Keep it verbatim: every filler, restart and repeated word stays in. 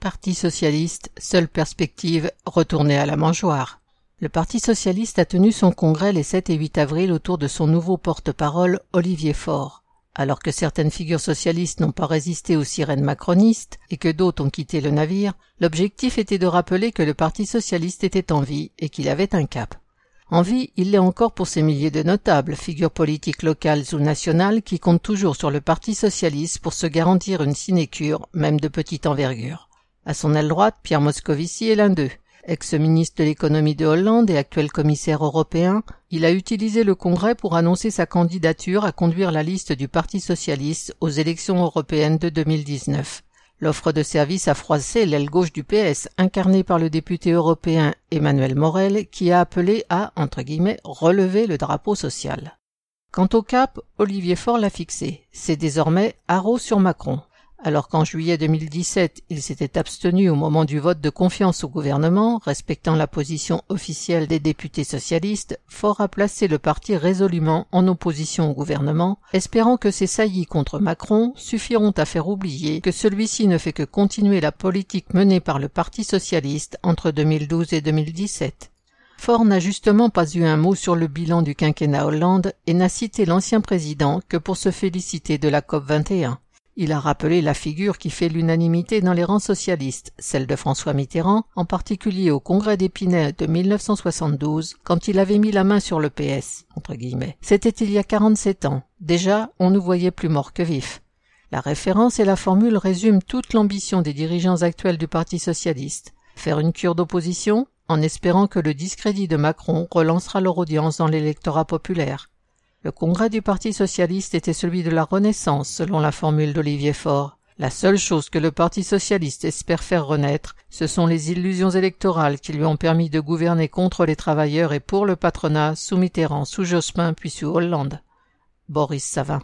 Parti socialiste, seule perspective, retourner à la mangeoire. Le Parti socialiste a tenu son congrès les sept et huit avril autour de son nouveau porte-parole, Olivier Faure. Alors que certaines figures socialistes n'ont pas résisté aux sirènes macronistes et que d'autres ont quitté le navire, l'objectif était de rappeler que le Parti socialiste était en vie et qu'il avait un cap. En vie, il l'est encore pour ces milliers de notables, figures politiques locales ou nationales qui comptent toujours sur le Parti socialiste pour se garantir une sinécure, même de petite envergure. À son aile droite, Pierre Moscovici est l'un d'eux. Ex-ministre de l'économie de Hollande et actuel commissaire européen, il a utilisé le Congrès pour annoncer sa candidature à conduire la liste du Parti socialiste aux élections européennes de deux mille dix-neuf. L'offre de service a froissé l'aile gauche du P S, incarnée par le député européen Emmanuel Morel, qui a appelé à, entre guillemets, relever le drapeau social. Quant au cap, Olivier Faure l'a fixé. C'est désormais haro sur Macron. Alors qu'en juillet deux mille dix-sept, il s'était abstenu au moment du vote de confiance au gouvernement, respectant la position officielle des députés socialistes, Faure a placé le parti résolument en opposition au gouvernement, espérant que ces saillies contre Macron suffiront à faire oublier que celui-ci ne fait que continuer la politique menée par le Parti socialiste entre deux mille douze et deux mille dix-sept. Faure n'a justement pas eu un mot sur le bilan du quinquennat Hollande et n'a cité l'ancien président que pour se féliciter de la COP vingt et un. Il a rappelé la figure qui fait l'unanimité dans les rangs socialistes, celle de François Mitterrand, en particulier au congrès d'Épinay de mille neuf cent soixante-douze, quand il avait mis la main sur le P S, entre guillemets. C'était il y a quarante-sept ans. Déjà, on nous voyait plus morts que vifs. La référence et la formule résument toute l'ambition des dirigeants actuels du Parti socialiste. Faire une cure d'opposition, en espérant que le discrédit de Macron relancera leur audience dans l'électorat populaire. Le congrès du Parti socialiste était celui de la Renaissance, selon la formule d'Olivier Faure. La seule chose que le Parti socialiste espère faire renaître, ce sont les illusions électorales qui lui ont permis de gouverner contre les travailleurs et pour le patronat sous Mitterrand, sous Jospin puis sous Hollande. Boris Savin.